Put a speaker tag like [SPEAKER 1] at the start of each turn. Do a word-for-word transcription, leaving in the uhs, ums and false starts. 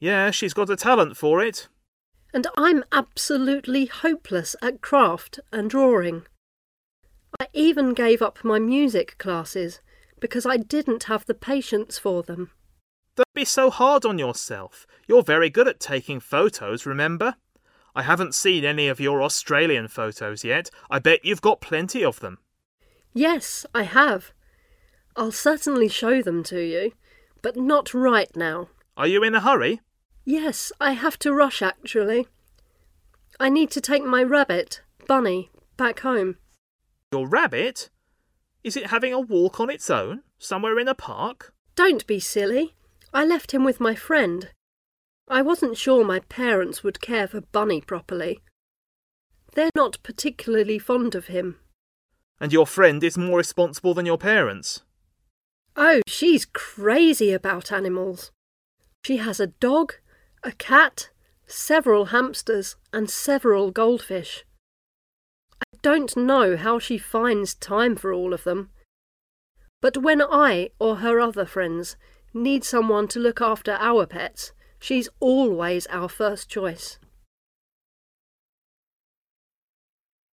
[SPEAKER 1] Yeah, she's got a talent for it.
[SPEAKER 2] And I'm absolutely hopeless at craft and drawing. I even gave up my music classes because I didn't have the patience for them.
[SPEAKER 1] Don't be so hard on yourself. You're very good at taking photos, remember? I haven't seen any of your Australian photos yet. I bet you've got plenty of them.
[SPEAKER 2] Yes, I have. I'll certainly show them to you, but not right now.
[SPEAKER 1] Are you in a hurry?
[SPEAKER 2] Yes, I have to rush actually. I need to take my rabbit, Bunny, back home.
[SPEAKER 1] Your rabbit? Is it having a walk on its own, somewhere in a park?
[SPEAKER 2] Don't be silly. I left him with my friend. I wasn't sure my parents would care for Bunny properly. They're not particularly fond of him.
[SPEAKER 1] And your friend is more responsible than your parents?
[SPEAKER 2] Oh, she's crazy about animals. She has a dog, a cat, several hamsters, and several goldfish. I don't know how she finds time for all of them. But when I or her other friends need someone to look after our pets, she's always our first choice.